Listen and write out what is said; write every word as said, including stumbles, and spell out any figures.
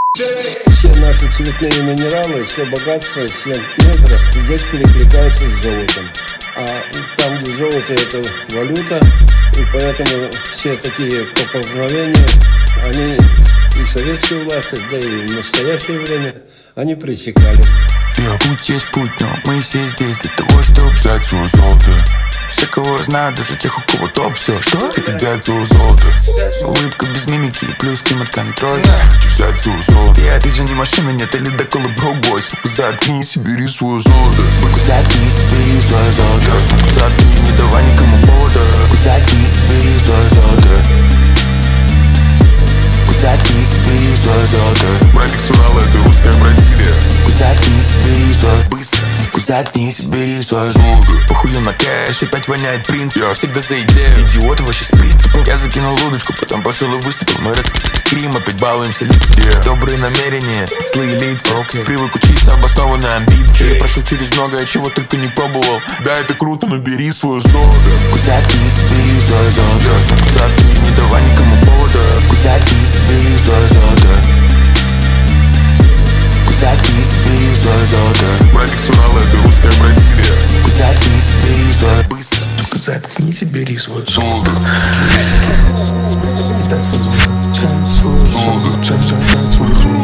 Все наши цветные минералы, все богатство всех недр здесь перекликается с золотом. А там, где золото, это валюта, и поэтому все такие поползновения, они и советские власти, да и в настоящее время, они пресекали. Путь есть путь, но мы все здесь для того, чтобы взять свое золото. Все, кого я знаю, даже тех, у кого топ, все, что? Хотят взять свое золото. Улыбка без мимики и плюс климат-контроль. Хочу взять свое золото. Я, ты же не машина, нет, или доколы бро-бой. Сука, заткнись и бери свое золото. Сука, заткнись и бери свое золото. Сука, заткнись, не давай никому повода. Сука, заткнись и бери свое золото. Сука, заткнись и бери свое золото. Братик с Урала, это русская Бразилия. Сука, заткнись и бери свое быстро. Сука, заткнись и бери свое золото. Похую на кэш, опять воняет принц. Я всегда за идею, идиоты вообще с приступом. Я закинул удочку, потом пошел и выступил. Мы рад Крим, опять балуемся. yeah. Добрые намерения, злые лица. okay. Привык учиться, обоснованные амбиции. okay. Прошел через многое, чего только не пробовал. Да, это круто, но бери свое золото. Сука, заткнись и бери свое золото. Сука, заткнись, не давай никому повода. Сука, заткнись и бери свое золото. Сука, заткнись и бери свое золото. Братик с Урала, это русская Бразилия. Сука, заткнись и бери свое быстро. Сука, заткнись и бери свое Золото. золото.